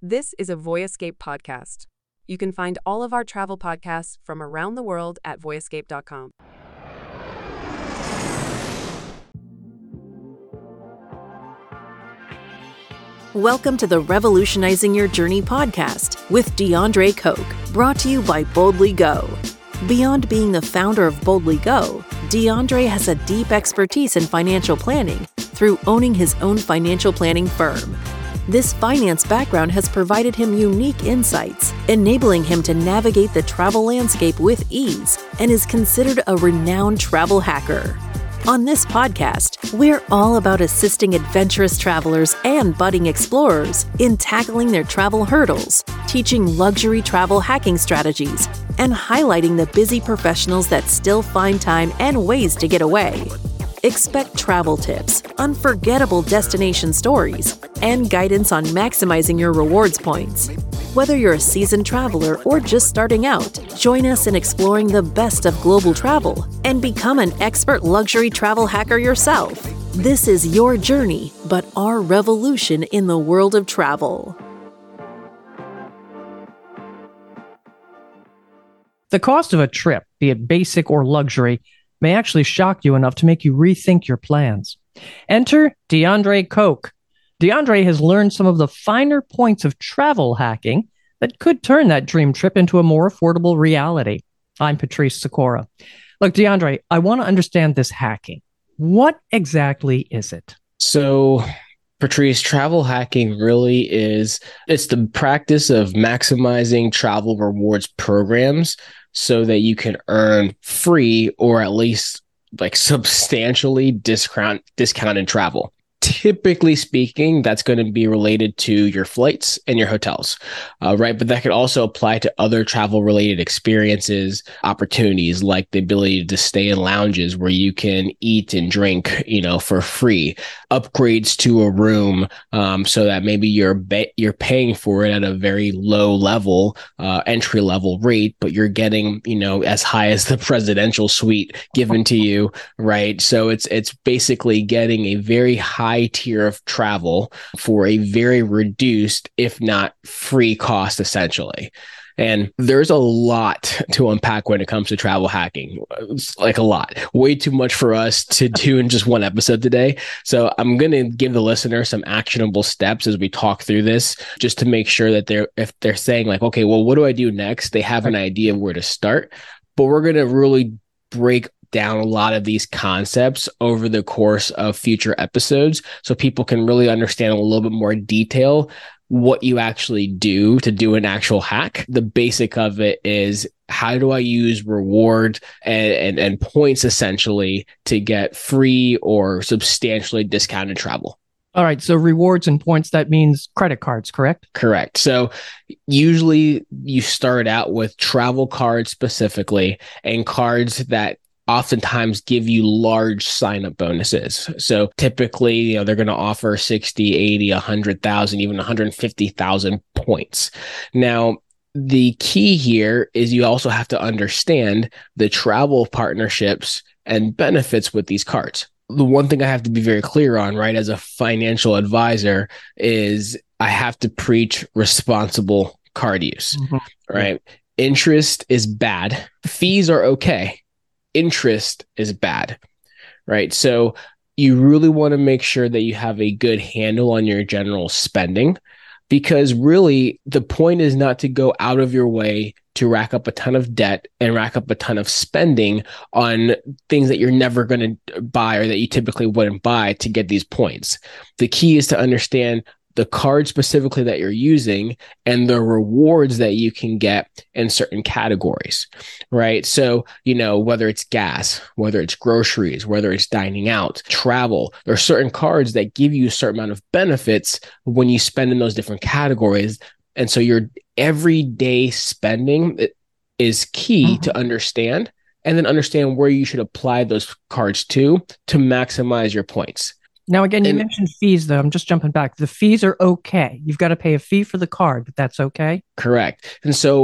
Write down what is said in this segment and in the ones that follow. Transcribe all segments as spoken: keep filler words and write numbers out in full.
This is a Voyescape podcast. You can find all of our travel podcasts from around the world at voyescape dot com. Welcome to the Revolutionizing Your Journey podcast with DeAndre Koch, brought to you by Boldly Go. Beyond being the founder of Boldly Go, DeAndre has a deep expertise in financial planning through owning his own financial planning firm. This finance background has provided him unique insights, enabling him to navigate the travel landscape with ease, and is considered a renowned travel hacker. On this podcast, we're all about assisting adventurous travelers and budding explorers in tackling their travel hurdles, teaching luxury travel hacking strategies, and highlighting the busy professionals that still find time and ways to get away. Expect travel tips, unforgettable destination stories, and guidance on maximizing your rewards points. Whether you're a seasoned traveler or just starting out, join us in exploring the best of global travel and become an expert luxury travel hacker yourself. This is your journey, but our revolution in the world of travel. The cost of a trip, be it basic or luxury, may actually shock you enough to make you rethink your plans. Enter DeAndre Koch. DeAndre has learned some of the finer points of travel hacking that could turn that dream trip into a more affordable reality. I'm Patrice Sikora. Look, DeAndre, I want to understand this hacking. What exactly is it? So, Patrice, travel hacking really is, it's the practice of maximizing travel rewards programs so that you can earn free or at least like substantially discount discounted travel. Typically speaking, that's going to be related to your flights and your hotels, uh, right? But that could also apply to other travel-related experiences, opportunities like the ability to stay in lounges where you can eat and drink, you know, for free, upgrades to a room, um, so that maybe you're ba- you're paying for it at a very low level, uh, entry level rate, but you're getting, you know, as high as the presidential suite given to you, right? So it's it's basically getting a very high tier of travel for a very reduced, if not free cost, essentially. And there's a lot to unpack when it comes to travel hacking. It's like a lot, way too much for us to do in just one episode today. So I'm going to give the listener some actionable steps as we talk through this, just to make sure that they're, if they're saying like, okay, well, what do I do next? They have an idea of where to start, but we're going to really break down a lot of these concepts over the course of future episodes so people can really understand a little bit more detail what you actually do to do an actual hack. The basic of it is, how do I use reward and, and, and points essentially to get free or substantially discounted travel? All right, so rewards and points, that means credit cards, correct? Correct. So usually you start out with travel cards specifically, and cards that oftentimes give you large sign-up bonuses. So typically, you know, they're going to offer sixty, eighty, one hundred thousand, even one hundred fifty thousand points. Now, the key here is you also have to understand the travel partnerships and benefits with these cards. The one thing I have to be very clear on, right, as a financial advisor, is I have to preach responsible card use, mm-hmm. right? Interest is bad. Fees are okay. Interest is bad, right? So you really want to make sure that you have a good handle on your general spending, because really the point is not to go out of your way to rack up a ton of debt and rack up a ton of spending on things that you're never going to buy or that you typically wouldn't buy to get these points. The key is to understand the card specifically that you're using and the rewards that you can get in certain categories, right? So, you know, whether it's gas, whether it's groceries, whether it's dining out, travel, there are certain cards that give you a certain amount of benefits when you spend in those different categories. And so your everyday spending is key mm-hmm. to understand, and then understand where you should apply those cards to, to maximize your points. Now, again, you and, mentioned fees, though. I'm just jumping back. The fees are okay. You've got to pay a fee for the card, but that's okay? Correct. And so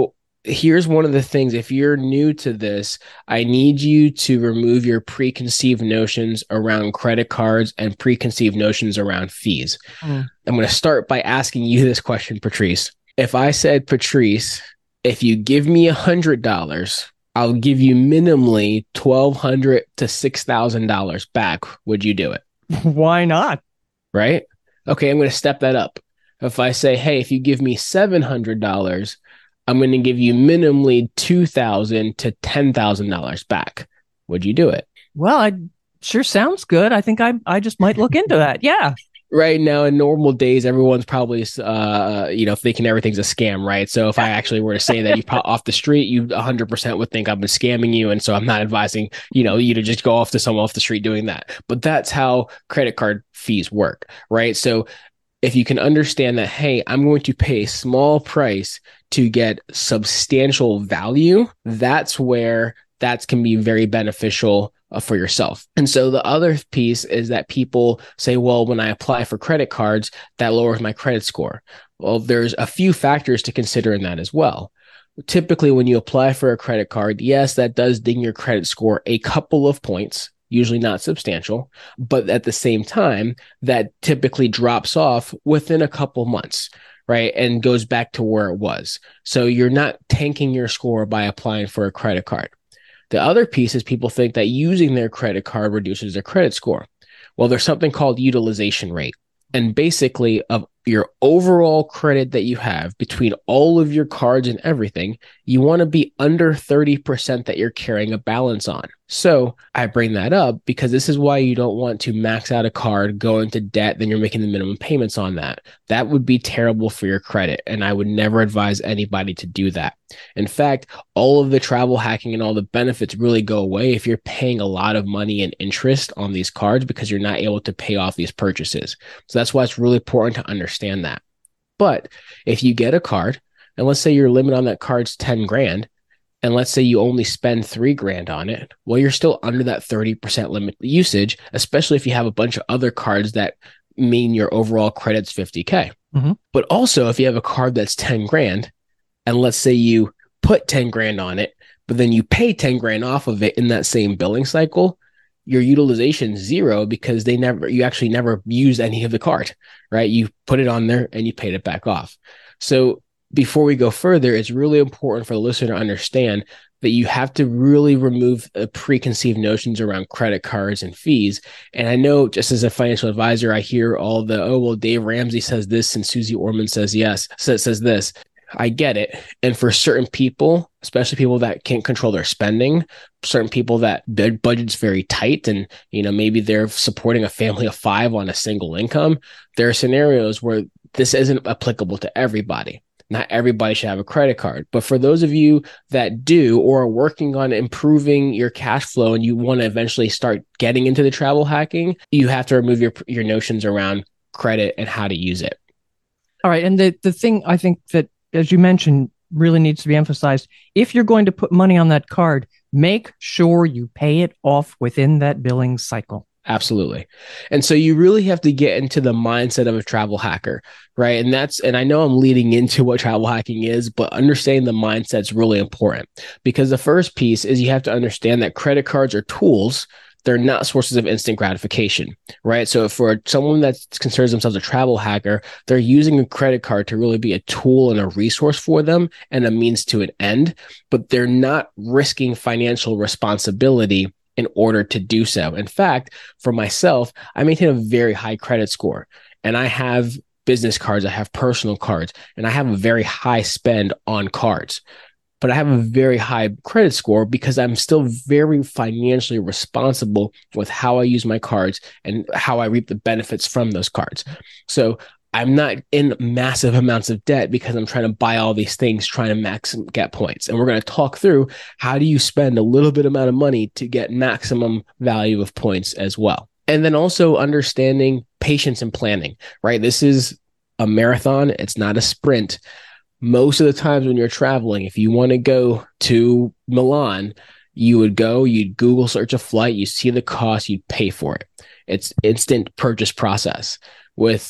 here's one of the things. If you're new to this, I need you to remove your preconceived notions around credit cards and preconceived notions around fees. Mm. I'm going to start by asking you this question, Patrice. If I said, Patrice, if you give me one hundred dollars, I'll give you minimally twelve hundred dollars to six thousand dollars back, would you do it? Why not? Right? Okay, I'm going to step that up. If I say, hey, if you give me seven hundred dollars, I'm going to give you minimally two thousand dollars to ten thousand dollars back, would you do it? Well, I sure sounds good. I think I I just might look into that. Yeah. Right now, in normal days, everyone's probably, uh, you know, thinking everything's a scam, right? So if I actually were to say that you pop off the street, you one hundred percent would think I've been scamming you. And so I'm not advising, you know, you to just go off to someone off the street doing that. But that's how credit card fees work, right? So if you can understand that, hey, I'm going to pay a small price to get substantial value, that's where that can be very beneficial uh, for yourself. And so the other piece is that people say, well, when I apply for credit cards, that lowers my credit score. Well, there's a few factors to consider in that as well. Typically, when you apply for a credit card, yes, that does ding your credit score a couple of points, usually not substantial, but at the same time, that typically drops off within a couple months, right? And goes back to where it was. So you're not tanking your score by applying for a credit card. The other piece is people think that using their credit card reduces their credit score. Well, there's something called utilization rate. And basically, of your overall credit that you have between all of your cards and everything, you want to be under thirty percent that you're carrying a balance on. So I bring that up because this is why you don't want to max out a card, go into debt, then you're making the minimum payments on that. That would be terrible for your credit. And I would never advise anybody to do that. In fact, all of the travel hacking and all the benefits really go away if you're paying a lot of money and interest on these cards because you're not able to pay off these purchases. So that's why it's really important to understand that. But if you get a card, and let's say your limit on that card's ten grand, and let's say you only spend three grand on it, well, you're still under that thirty percent limit usage, especially if you have a bunch of other cards that mean your overall credit's fifty K. Mm-hmm. But also if you have a card that's ten grand, and let's say you put ten grand on it, but then you pay ten grand off of it in that same billing cycle, your utilization is zero because they never, you actually never use any of the card, right? You put it on there and you paid it back off. So before we go further, it's really important for the listener to understand that you have to really remove uh, preconceived notions around credit cards and fees. And I know just as a financial advisor, I hear all the, oh, well, Dave Ramsey says this and Susie Orman says yes, says, says this. I get it. And for certain people, especially people that can't control their spending, certain people that their budget's very tight and, you know, maybe they're supporting a family of five on a single income, there are scenarios where this isn't applicable to everybody. Not everybody should have a credit card. But for those of you that do or are working on improving your cash flow and you want to eventually start getting into the travel hacking, you have to remove your your notions around credit and how to use it. All right. And the, the thing I think that, as you mentioned, really needs to be emphasized, if you're going to put money on that card, make sure you pay it off within that billing cycle. Absolutely. And so you really have to get into the mindset of a travel hacker, right? And that's, and I know I'm leading into what travel hacking is, but understanding the mindset is really important because the first piece is you have to understand that credit cards are tools. They're not sources of instant gratification, right? So for someone that considers themselves a travel hacker, they're using a credit card to really be a tool and a resource for them and a means to an end, but they're not risking financial responsibility in order to do so. In fact, for myself, I maintain a very high credit score and I have business cards, I have personal cards, and I have a very high spend on cards. But I have a very high credit score because I'm still very financially responsible with how I use my cards and how I reap the benefits from those cards. So I'm not in massive amounts of debt because I'm trying to buy all these things, trying to max get points. And we're going to talk through how do you spend a little bit amount of money to get maximum value of points as well. And then also understanding patience and planning, right? This is a marathon. It's not a sprint. Most of the times when you're traveling, if you want to go to Milan, you would go, you'd Google search a flight, you see the cost, you'd pay for it. It's instant purchase process. With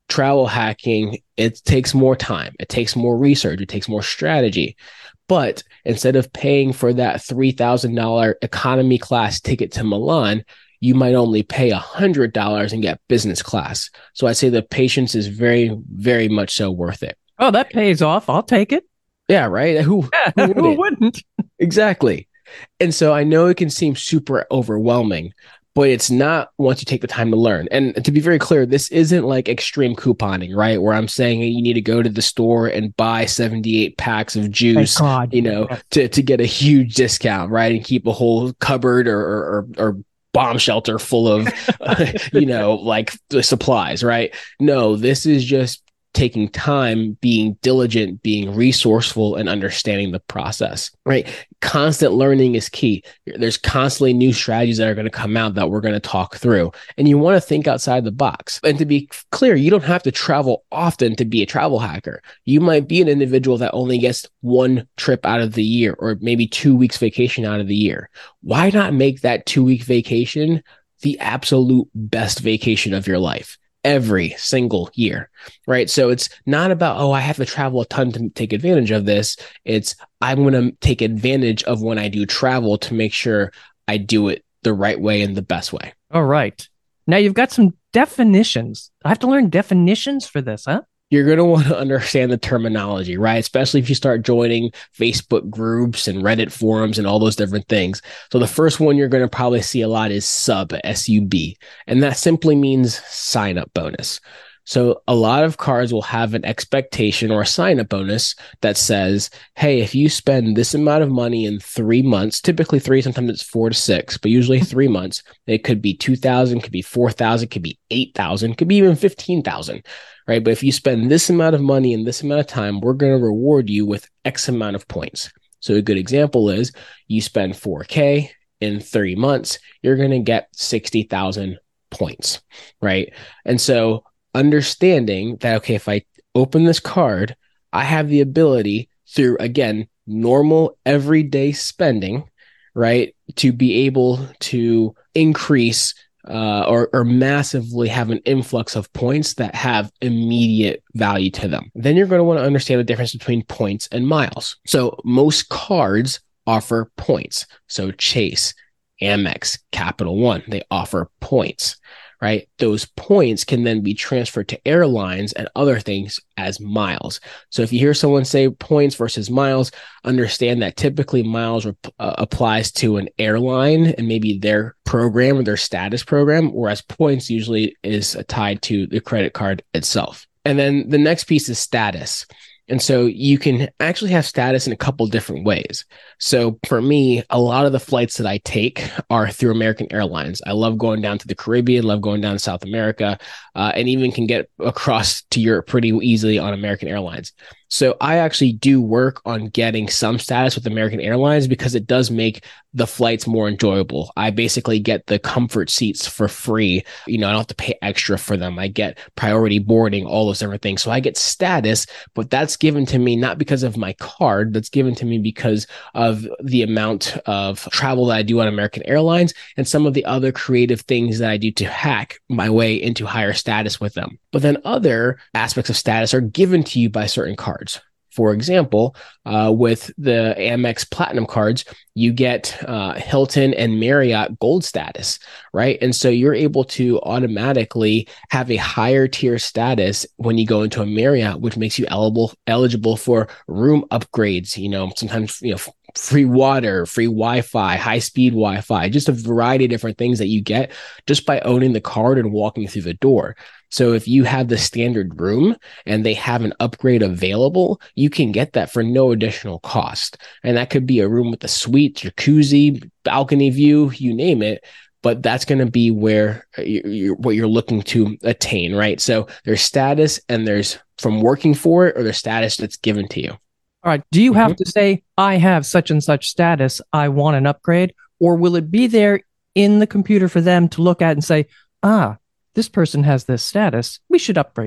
travel hacking, it takes more time. It takes more research. It takes more strategy. But instead of paying for that three thousand dollars economy class ticket to Milan, you might only pay one hundred dollars and get business class. So I'd say the patience is very, very much so worth it. Oh, that pays off. I'll take it. Yeah, right? Who, Yeah, who wouldn't? who wouldn't? Exactly. And so I know it can seem super overwhelming, but it's not once you take the time to learn. And to be very clear, this isn't like extreme couponing, right? Where I'm saying you need to go to the store and buy seventy-eight packs of juice, God. you know, Yes. to, to get a huge discount, right? And keep a whole cupboard or, or, or bomb shelter full of, uh, you know, like the supplies, right? No, this is just taking time, being diligent, being resourceful, and understanding the process, right? Constant learning is key. There's constantly new strategies that are going to come out that we're going to talk through. And you want to think outside the box. And to be clear, you don't have to travel often to be a travel hacker. You might be an individual that only gets one trip out of the year, or maybe two weeks vacation out of the year. Why not make that two week vacation the absolute best vacation of your life? Every single year, right? So it's not about, oh, I have to travel a ton to take advantage of this. It's, I'm going to take advantage of when I do travel to make sure I do it the right way and the best way. All right. Now you've got some definitions. I have to learn definitions for this, huh? You're going to want to understand the terminology, right? Especially if you start joining Facebook groups and Reddit forums and all those different things. So the first one you're going to probably see a lot is sub, S U B. And that simply means sign up bonus. So a lot of cards will have an expectation or a sign up bonus that says, hey, if you spend this amount of money in three months, typically three, sometimes it's four to six, but usually three months, it could be two thousand, could be four thousand, could be eight thousand, could be even fifteen thousand. Right? But if you spend this amount of money in this amount of time, we're going to reward you with X amount of points. So a good example is you spend four K in thirty months, you're going to get sixty thousand points, right? And so understanding that, okay, if I open this card, I have the ability through, again, normal everyday spending, right, to be able to increase Uh, or, or massively have an influx of points that have immediate value to them. Then you're going to want to understand the difference between points and miles. So most cards offer points. So Chase, Amex, Capital One, they offer points, right? Those points can then be transferred to airlines and other things as miles. So if you hear someone say points versus miles, understand that typically miles uh, applies to an airline and maybe their program or their status program, whereas points usually is tied to the credit card itself. And then the next piece is status. And so you can actually have status in a couple different ways. So for me, a lot of the flights that I take are through American Airlines. I love going down to the Caribbean, love going down to South America, uh, and even can get across to Europe pretty easily on American Airlines. So I actually do work on getting some status with American Airlines because it does make the flights more enjoyable. I basically get the comfort seats for free. You know, I don't have to pay extra for them. I get priority boarding, all those different things. So I get status, but that's given to me not because of my card. That's given to me because of the amount of travel that I do on American Airlines and some of the other creative things that I do to hack my way into higher status with them. But then other aspects of status are given to you by certain cards. For example, uh, with the Amex Platinum cards, you get uh, Hilton and Marriott Gold status, right? And so you're able to automatically have a higher tier status when you go into a Marriott, which makes you eligible eligible for room upgrades. You know, sometimes you know free water, free Wi-Fi, high speed Wi-Fi, just a variety of different things that you get just by owning the card and walking through the door. So if you have the standard room and they have an upgrade available, you can get that for no additional cost. And that could be a room with a suite, jacuzzi, balcony view, you name it. But that's going to be where you, you, what you're looking to attain, right? So there's status and there's from working for it or there's status that's given to you. All right. Do you have Mhm. to say, I have such and such status, I want an upgrade? Or will it be there in the computer for them to look at and say, ah, this person has this status, we should upgrade them?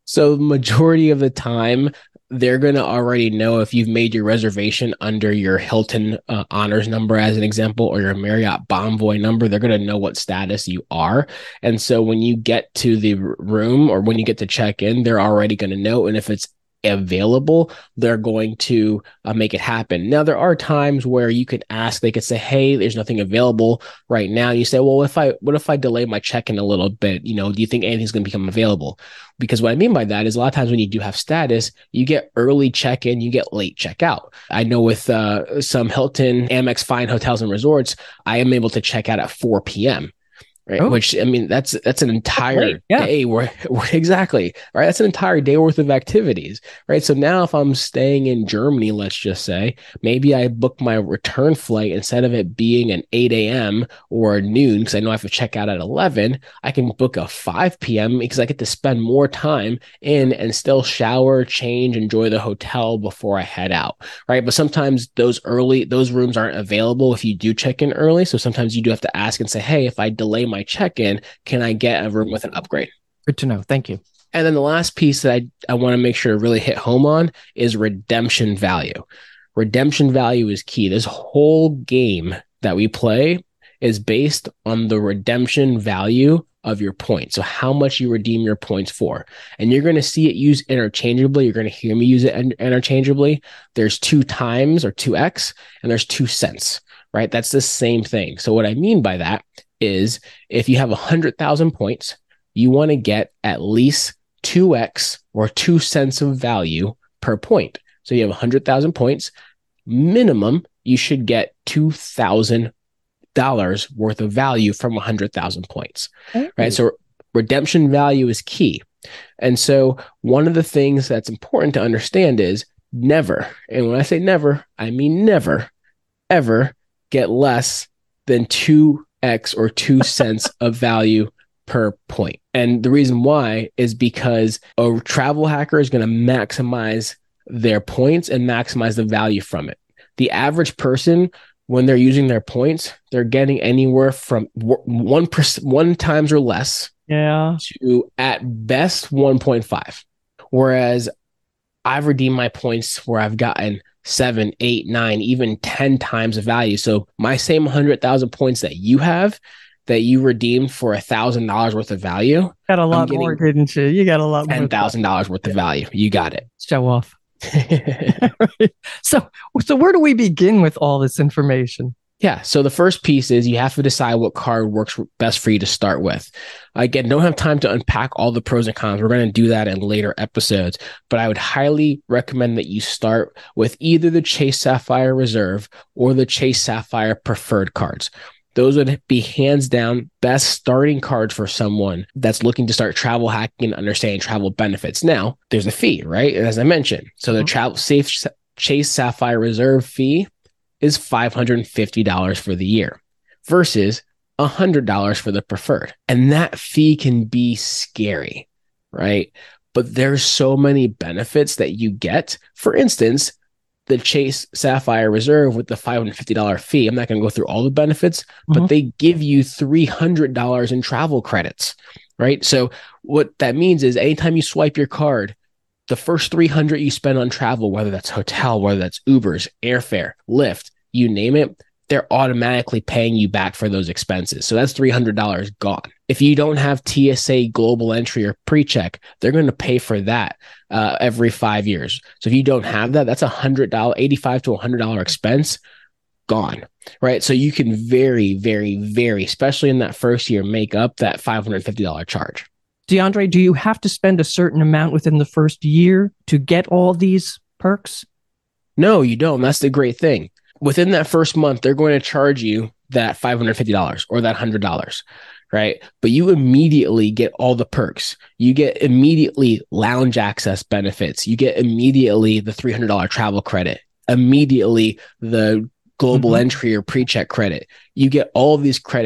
So majority of the time, they're going to already know if you've made your reservation under your Hilton uh, honors number, as an example, or your Marriott Bonvoy number. They're going to know what status you are. And so when you get to the room or when you get to check in, they're already going to know. And if it's available, they're going to uh, make it happen. Now, there are times where you could ask, they could say, hey, there's nothing available right now. You say, well, if I, what if I delay my check-in a little bit? You know, do you think anything's going to become available? Because what I mean by that is a lot of times when you do have status, you get early check-in, you get late check-out. I know with uh, some Hilton, Amex Fine Hotels and Resorts, I am able to check out at four p.m. Right. Oh. Which, I mean, that's, that's an entire yeah. day where, exactly. Right. That's an entire day worth of activities. Right. So now if I'm staying in Germany, let's just say, maybe I book my return flight instead of it being an eight a.m. or noon, because I know I have to check out at eleven, I can book a five p.m. because I get to spend more time in and still shower, change, enjoy the hotel before I head out. Right. But sometimes those early, those rooms aren't available if you do check in early. So sometimes you do have to ask and say, hey, if I delay my my check-in, can I get a room with an upgrade? Good to know. Thank you. And then the last piece that I, I want to make sure to really hit home on is redemption value. Redemption value is key. This whole game that we play is based on the redemption value of your points. So how much you redeem your points for. And you're going to see it used interchangeably. You're going to hear me use it interchangeably. There's two times or two X and there's two cents, right? That's the same thing. So what I mean by that is if you have one hundred thousand points, you want to get at least two X or two cents of value per point. So you have one hundred thousand points, minimum, you should get two thousand dollars worth of value from one hundred thousand points, mm-hmm. right? So redemption value is key. And so one of the things that's important to understand is never, and when I say never, I mean never, ever get less than two X or two cents of value per point. And the reason why is because a travel hacker is going to maximize their points and maximize the value from it. The average person, when they're using their points, they're getting anywhere from one percent, one times or less, yeah, to at best one point five. Whereas I've redeemed my points where I've gotten seven, eight, nine, even ten times the value. So my same one hundred thousand points that you have, that you redeemed for one thousand dollars worth of value. Got a lot more, didn't you? You got a lot more. ten thousand dollars worth of value. You got it. Show off. so, so where do we begin with all this information? Yeah. So the first piece is you have to decide what card works best for you to start with. Again, don't have time to unpack all the pros and cons. We're going to do that in later episodes, but I would highly recommend that you start with either the Chase Sapphire Reserve or the Chase Sapphire Preferred cards. Those would be hands down best starting cards for someone that's looking to start travel hacking and understanding travel benefits. Now, there's a fee, right? As I mentioned, so the mm-hmm. travel safe Chase Sapphire Reserve fee is five hundred fifty dollars for the year versus one hundred dollars for the preferred. And that fee can be scary, right? But there's so many benefits that you get. For instance, the Chase Sapphire Reserve with the five hundred fifty dollars fee, I'm not going to go through all the benefits, mm-hmm. but they give you three hundred dollars in travel credits, right? So what that means is anytime you swipe your card, the first three hundred dollars you spend on travel, whether that's hotel, whether that's Ubers, airfare, Lyft, you name it, they're automatically paying you back for those expenses. So that's three hundred dollars gone. If you don't have T S A global entry or pre-check, they're going to pay for that uh, every five years. So if you don't have that, that's a one hundred dollars, eighty-five to one hundred dollars expense gone, right? So you can very, very, very, especially in that first year, make up that five hundred fifty dollars charge. DeAndre, do you have to spend a certain amount within the first year to get all these perks? No, you don't. That's the great thing. Within that first month, they're going to charge you that five hundred fifty dollars or that one hundred dollars, right? But you immediately get all the perks. You get immediately lounge access benefits. You get immediately the three hundred dollars travel credit, immediately the global mm-hmm. entry or pre-check credit. You get all of these credits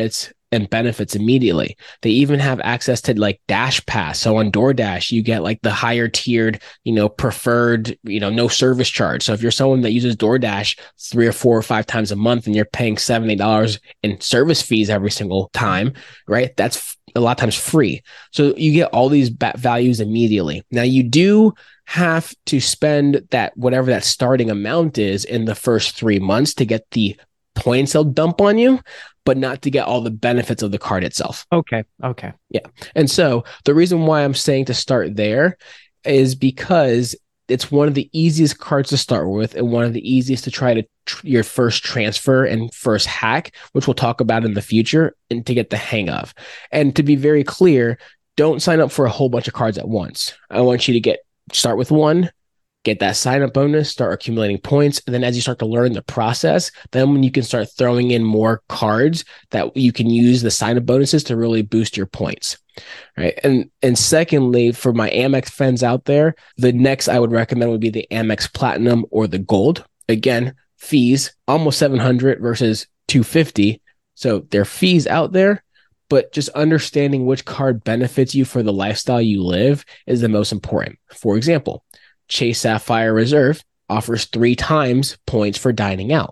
and benefits immediately. They even have access to like Dash Pass. So on DoorDash, you get like the higher tiered, you know, preferred, you know, no service charge. So if you're someone that uses DoorDash three or four or five times a month and you're paying seventy dollars in service fees every single time, right? That's a lot of times free. So you get all these values immediately. Now you do have to spend that, whatever that starting amount is in the first three months to get the points they'll dump on you, but not to get all the benefits of the card itself. Okay. Okay. Yeah. And so the reason why I'm saying to start there is because it's one of the easiest cards to start with and one of the easiest to try to tr- your first transfer and first hack, which we'll talk about in the future, and to get the hang of. And to be very clear, don't sign up for a whole bunch of cards at once. I want you to get start with one, get that sign up bonus, start accumulating points. And then as you start to learn the process, then when you can start throwing in more cards that you can use the sign up bonuses to really boost your points. Right. And and secondly, for my Amex friends out there, the next I would recommend would be the Amex Platinum or the Gold. Again, fees almost seven hundred versus two fifty. So there are fees out there, but just understanding which card benefits you for the lifestyle you live is the most important. For example, Chase Sapphire Reserve offers three times points for dining out.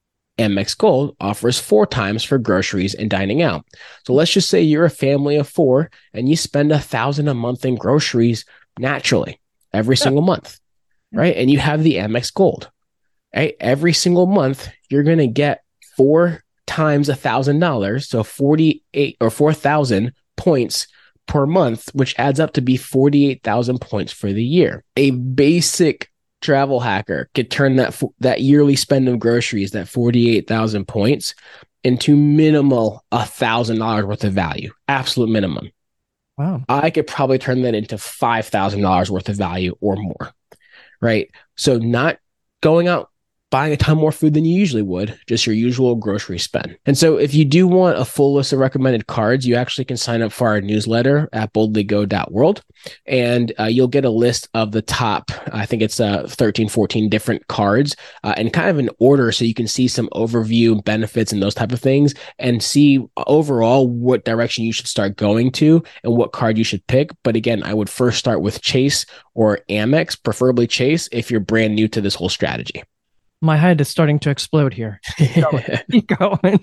Amex Gold offers four times for groceries and dining out. So let's just say you're a family of four and you spend a thousand a month in groceries naturally every yeah. single month, right? And you have the Amex Gold, right? Every single month, you're going to get four times a thousand dollars. So forty-eight or four thousand points per month, which adds up to be forty-eight thousand points for the year. A basic travel hacker could turn that that yearly spend of groceries, that forty-eight thousand points, into minimal one thousand dollars worth of value, absolute minimum. Wow. I could probably turn that into five thousand dollars worth of value or more, right? So not going out buying a ton more food than you usually would, just your usual grocery spend. And so if you do want a full list of recommended cards, you actually can sign up for our newsletter at boldly go dot world, and uh, you'll get a list of the top, I think it's uh, thirteen, fourteen different cards uh, and kind of an order so you can see some overview benefits and those type of things and see overall what direction you should start going to and what card you should pick. But again, I would first start with Chase or Amex, preferably Chase if you're brand new to this whole strategy. My head is starting to explode here. Keep going. Keep going.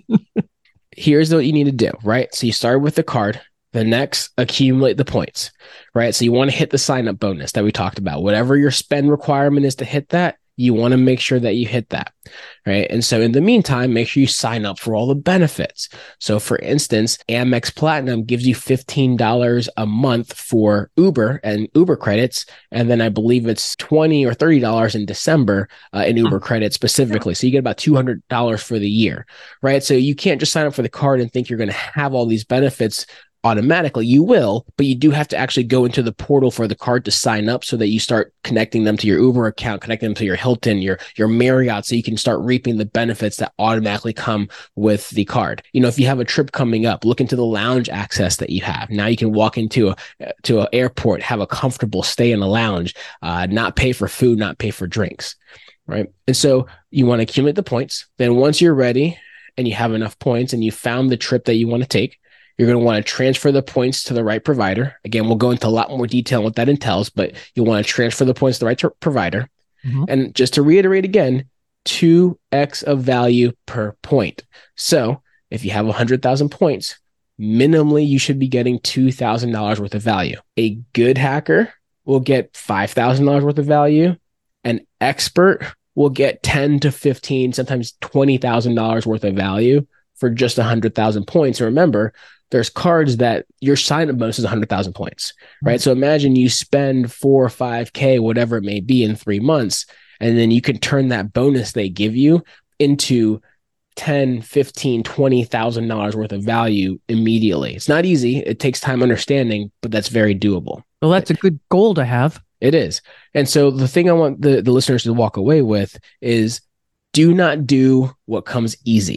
Here's what you need to do, right? So you start with the card. The next, accumulate the points, right? So you want to hit the sign up bonus that we talked about. Whatever your spend requirement is to hit that, you want to make sure that you hit that, right? And so in the meantime, make sure you sign up for all the benefits. So for instance, Amex Platinum gives you fifteen dollars a month for Uber and Uber credits. And then I believe it's twenty dollars or thirty dollars in December uh, in Uber credits specifically. So you get about two hundred dollars for the year, right? So you can't just sign up for the card and think you're going to have all these benefits automatically. You will, but you do have to actually go into the portal for the card to sign up so that you start connecting them to your Uber account, connecting them to your Hilton, your, your Marriott, so you can start reaping the benefits that automatically come with the card. You know, if you have a trip coming up, look into the lounge access that you have. Now you can walk into a to an airport, have a comfortable stay in a lounge, uh, not pay for food, not pay for drinks, right? And so you want to accumulate the points. Then once you're ready and you have enough points and you found the trip that you want to take, you're going to want to transfer the points to the right provider. Again, we'll go into a lot more detail on what that entails, but you'll want to transfer the points to the right ter- provider. Mm-hmm. And just to reiterate again, two x of value per point. So if you have one hundred thousand points, minimally, you should be getting two thousand dollars worth of value. A good hacker will get five thousand dollars worth of value. An expert will get ten to fifteen, sometimes twenty thousand dollars worth of value for just one hundred thousand points. And remember, there's cards that your sign-up bonus is one hundred thousand points, right? Mm-hmm. So imagine you spend four or five K, whatever it may be, in three months, and then you can turn that bonus they give you into ten, fifteen, twenty thousand dollars worth of value immediately. It's not easy. It takes time understanding, but that's very doable. Well, that's a good goal to have. It is. And so the thing I want the, the listeners to walk away with is do not do what comes easy.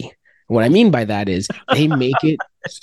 What I mean by that is they make it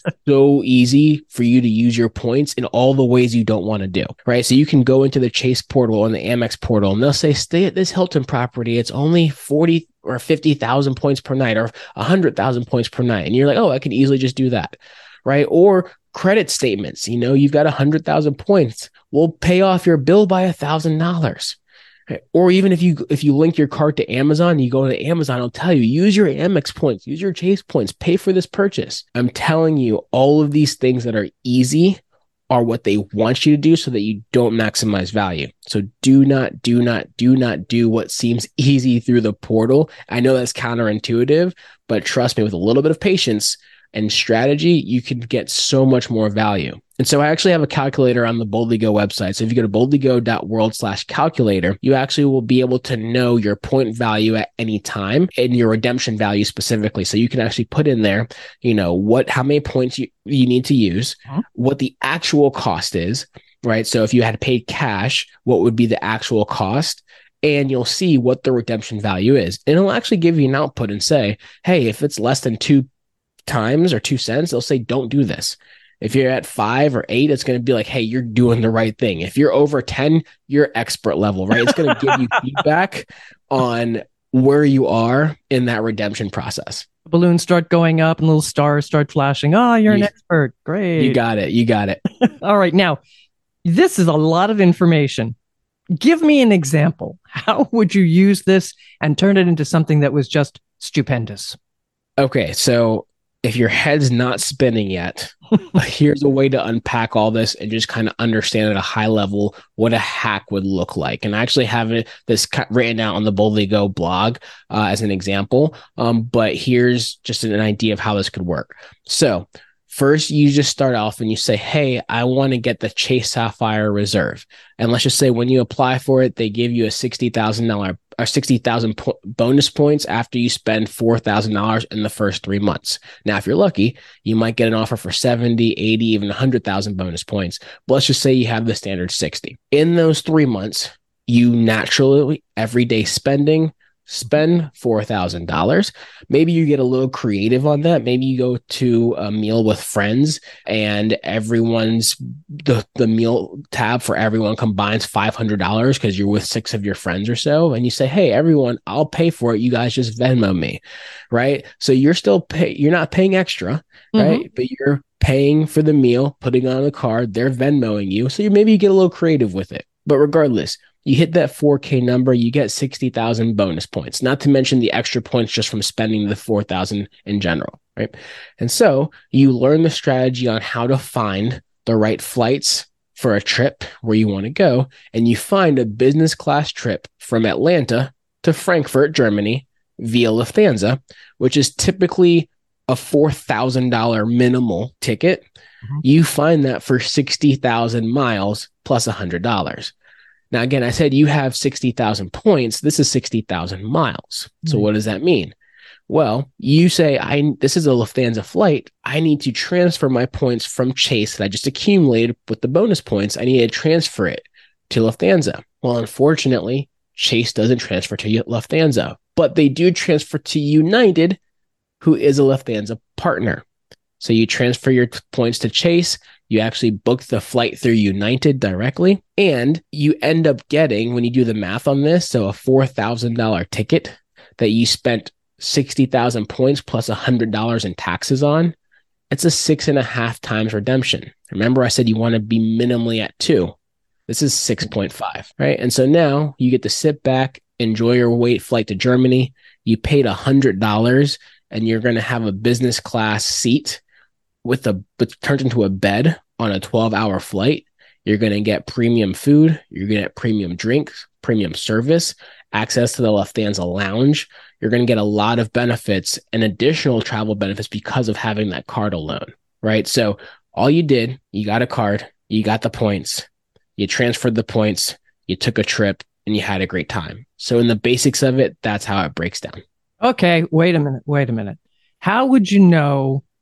so easy for you to use your points in all the ways you don't want to do, right? So you can go into the Chase portal and the Amex portal, and they'll say, stay at this Hilton property. It's only forty or fifty thousand points per night or one hundred thousand points per night. And you're like, oh, I can easily just do that, right? Or credit statements. You know, you've got one hundred thousand points. We'll pay off your bill by one thousand dollars. Right? Or even if you if you link your card to Amazon, you go to Amazon, it'll tell you, use your Amex points, use your Chase points, pay for this purchase. I'm telling you, all of these things that are easy are what they want you to do so that you don't maximize value. So do not, do not, do not do what seems easy through the portal. I know that's counterintuitive, but trust me, with a little bit of patience and strategy, you can get so much more value. And so I actually have a calculator on the Boldly Go website. So if you go to boldlygo.world slash calculator, you actually will be able to know your point value at any time and your redemption value specifically. So you can actually put in there, you know, what, how many points you, you need to use, uh-huh. what the actual cost is, right? So if you had paid cash, what would be the actual cost? And you'll see what the redemption value is. And it'll actually give you an output and say, hey, if it's less than two times or two cents, they'll say, don't do this. If you're at five or eight, it's going to be like, hey, you're doing the right thing. If you're over ten, you're expert level, right? It's going to give you feedback on where you are in that redemption process. Balloons start going up and little stars start flashing. Oh, you're an you, expert. Great. You got it. You got it. All right. Now, this is a lot of information. Give me an example. How would you use this and turn it into something that was just stupendous? Okay. So if your head's not spinning yet, here's a way to unpack all this and just kind of understand at a high level what a hack would look like. And I actually have it, this written out on the Boldly Go blog uh, as an example. Um, but here's just an idea of how this could work. So first, you just start off and you say, hey, I want to get the Chase Sapphire Reserve. And let's just say when you apply for it, they give you a sixty thousand dollars or sixty thousand po- bonus points after you spend four thousand dollars in the first three months. Now, if you're lucky, you might get an offer for seventy, eighty, even one hundred thousand bonus points. But let's just say you have the standard sixty. In those three months, you naturally, everyday spending, spend four thousand dollars. Maybe you get a little creative on that. Maybe you go to a meal with friends and everyone's, the, the meal tab for everyone combines five hundred dollars because you're with six of your friends or so. And you say, hey, everyone, I'll pay for it. You guys just Venmo me, right? So you're still pay, you're not paying extra, right? Mm-hmm. But you're paying for the meal, putting on the card, they're Venmoing you. So you maybe you get a little creative with it. But regardless, you hit that four K number, you get sixty thousand bonus points, not to mention the extra points just from spending the four thousand in general, right? And so you learn the strategy on how to find the right flights for a trip where you want to go, and you find a business class trip from Atlanta to Frankfurt, Germany via Lufthansa, which is typically a four thousand dollars minimal ticket. Mm-hmm. You find that for sixty thousand miles plus one hundred dollars. Now, again, I said you have sixty thousand points. This is sixty thousand miles. So what does that mean? Well, you say, I this is a Lufthansa flight. I need to transfer my points from Chase that I just accumulated with the bonus points. I need to transfer it to Lufthansa. Well, unfortunately, Chase doesn't transfer to Lufthansa, but they do transfer to United, who is a Lufthansa partner. So you transfer your points to Chase. You actually book the flight through United directly, and you end up getting, when you do the math on this, so a four thousand dollars ticket that you spent sixty thousand points plus one hundred dollars in taxes on, it's a six and a half times redemption. Remember, I said you want to be minimally at two. This is six point five, right? And so now you get to sit back, enjoy your wait flight to Germany. You paid one hundred dollars, and you're going to have a business class seat with a but turned into a bed on a twelve hour flight. You're going to get premium food. You're going to get premium drinks, premium service, access to the Lufthansa lounge. You're going to get a lot of benefits and additional travel benefits because of having that card alone, right? So all you did, you got a card, you got the points, you transferred the points, you took a trip, and you had a great time. So in the basics of it, that's how it breaks down. Okay, wait a minute, wait a minute. How would you know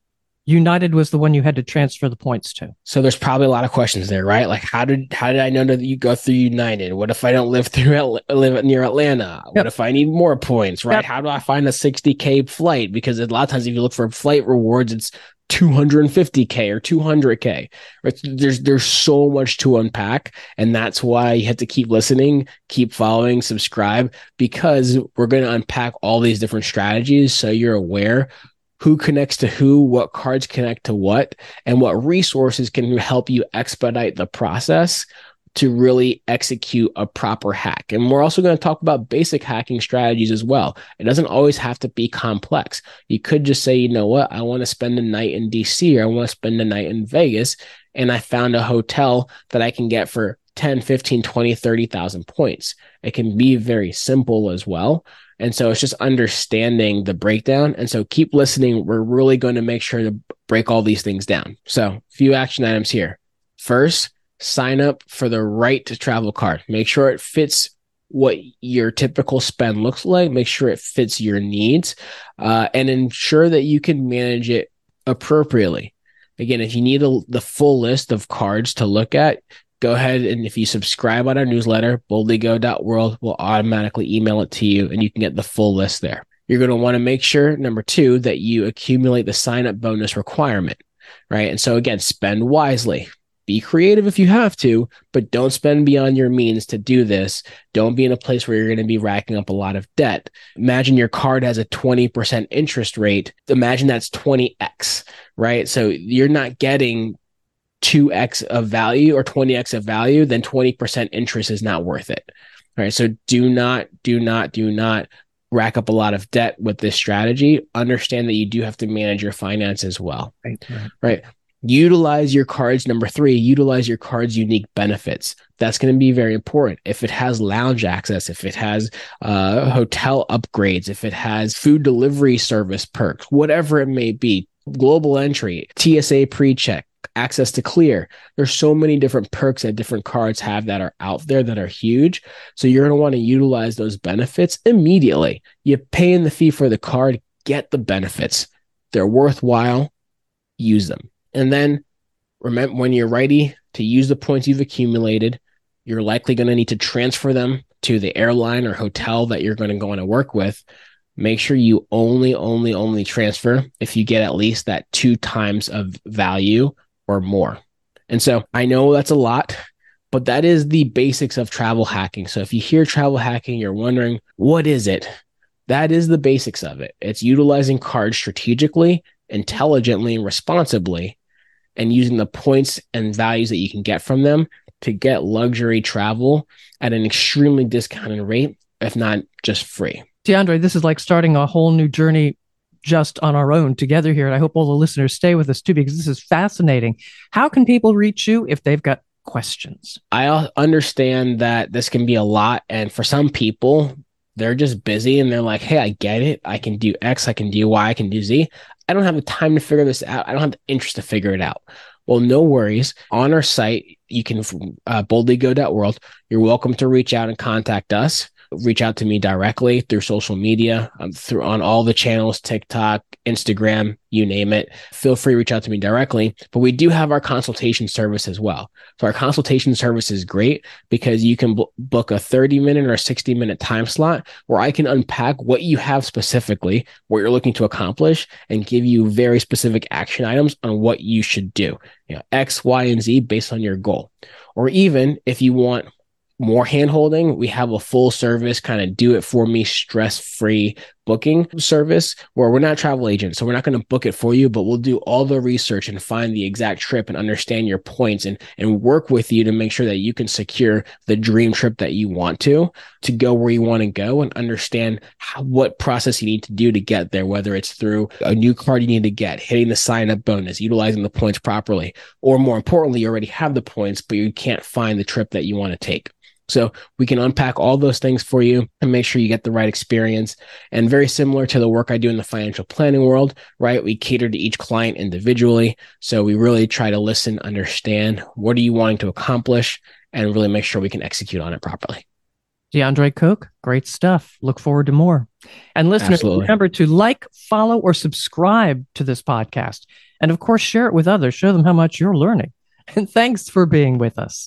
United was the one you had to transfer the points to. So there's probably a lot of questions there, right? Like, how did how did I know that you go through United? What if I don't live through live near Atlanta? What Yep. if I need more points, right? Yep. How do I find a sixty K flight? Because a lot of times if you look for flight rewards, it's two hundred fifty K or two hundred K. Right? There's there's so much to unpack, and that's why you have to keep listening, keep following, subscribe, because we're going to unpack all these different strategies so you're aware who connects to who, what cards connect to what, and what resources can help you expedite the process to really execute a proper hack. And we're also going to talk about basic hacking strategies as well. It doesn't always have to be complex. You could just say, you know what, I want to spend a night in D C, or I want to spend a night in Vegas, and I found a hotel that I can get for ten, fifteen, twenty, thirty thousand points. It can be very simple as well. And so it's just understanding the breakdown. And so keep listening. We're really going to make sure to break all these things down. So a few action items here. First, sign up for the right to travel card. Make sure it fits what your typical spend looks like. Make sure it fits your needs, uh, and ensure that you can manage it appropriately. Again, if you need a, the full list of cards to look at, go ahead, and if you subscribe on our newsletter, boldly go dot world will automatically email it to you, and you can get the full list there. You're going to want to make sure, number two, that you accumulate the sign-up bonus requirement, right? And so again, spend wisely. Be creative if you have to, but don't spend beyond your means to do this. Don't be in a place where you're going to be racking up a lot of debt. Imagine your card has a twenty percent interest rate. Imagine that's twenty x, right? So you're not getting two x of value or twenty x of value, then twenty percent interest is not worth it. All right. So do not, do not, do not rack up a lot of debt with this strategy. Understand that you do have to manage your finances well. Right. Right. Right. Utilize your cards. Number three, utilize your card's unique benefits. That's going to be very important. If it has lounge access, if it has uh, hotel upgrades, if it has food delivery service perks, whatever it may be, global entry, T S A pre-check, access to clear. There's so many different perks that different cards have that are out there that are huge. So you're going to want to utilize those benefits immediately. You pay in the fee for the card, get the benefits. They're worthwhile. Use them. And then remember, when you're ready to use the points you've accumulated, you're likely going to need to transfer them to the airline or hotel that you're going to go on to work with. Make sure you only, only, only transfer if you get at least that two times of value or more. And so I know that's a lot, but that is the basics of travel hacking. So if you hear travel hacking, you're wondering, what is it? That is the basics of it. It's utilizing cards strategically, intelligently, and responsibly, and using the points and values that you can get from them to get luxury travel at an extremely discounted rate, if not just free. DeAndre, this is like starting a whole new journey just on our own together here. And I hope all the listeners stay with us too, because this is fascinating. How can people reach you if they've got questions? I understand that this can be a lot. And for some people, they're just busy and they're like, hey, I get it. I can do X, I can do Y, I can do Z. I don't have the time to figure this out. I don't have the interest to figure it out. Well, no worries. On our site, you can uh, boldly go dot world. You're welcome to reach out and contact us. Reach out to me directly through social media, um, through on all the channels, TikTok, Instagram, you name it. Feel free to reach out to me directly. But we do have our consultation service as well. So our consultation service is great because you can b- book a thirty minute or a sixty minute time slot where I can unpack what you have specifically, what you're looking to accomplish, and give you very specific action items on what you should do. You know, X, Y, and Z based on your goal. Or even if you want more handholding, we have a full service kind of do it for me, stress-free booking service where we're not travel agents. So we're not going to book it for you, but we'll do all the research and find the exact trip and understand your points and, and work with you to make sure that you can secure the dream trip that you want to, to go where you want to go and understand how, what process you need to do to get there, whether it's through a new card you need to get, hitting the sign-up bonus, utilizing the points properly, or more importantly, you already have the points, but you can't find the trip that you want to take. So we can unpack all those things for you and make sure you get the right experience. And very similar to the work I do in the financial planning world, right? We cater to each client individually. So we really try to listen, understand what are you wanting to accomplish, and really make sure we can execute on it properly. DeAndre Koch, great stuff. Look forward to more. And listeners, Absolutely. remember to like, follow, or subscribe to this podcast. And of course, share it with others. Show them how much you're learning. And thanks for being with us.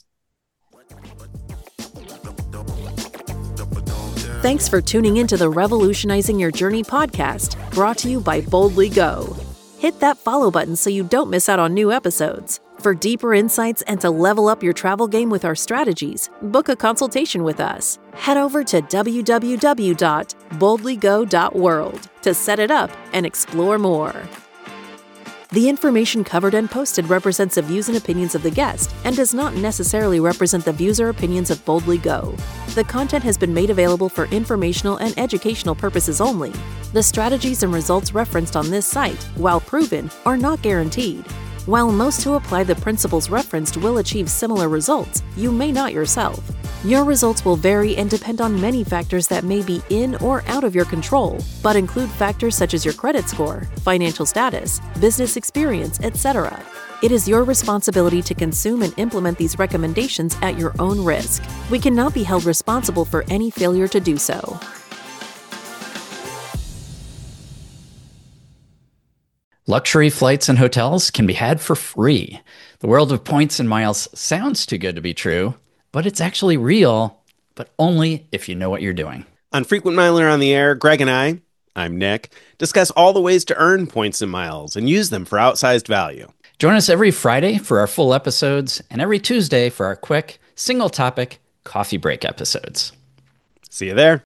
Thanks for tuning into the Revolutionizing Your Journey podcast, brought to you by Boldly Go. Hit that follow button so you don't miss out on new episodes. For deeper insights and to level up your travel game with our strategies, book a consultation with us. Head over to w w w dot boldly go dot world to set it up and explore more. The information covered and posted represents the views and opinions of the guest and does not necessarily represent the views or opinions of Boldly Go. The content has been made available for informational and educational purposes only. The strategies and results referenced on this site, while proven, are not guaranteed. While most who apply the principles referenced will achieve similar results, you may not yourself. Your results will vary and depend on many factors that may be in or out of your control, but include factors such as your credit score, financial status, business experience, et cetera. It is your responsibility to consume and implement these recommendations at your own risk. We cannot be held responsible for any failure to do so. Luxury flights and hotels can be had for free. The world of points and miles sounds too good to be true, but it's actually real, but only if you know what you're doing. On Frequent Miler on the Air, Greg and I, I'm Nick, discuss all the ways to earn points and miles and use them for outsized value. Join us every Friday for our full episodes and every Tuesday for our quick, single-topic coffee break episodes. See you there.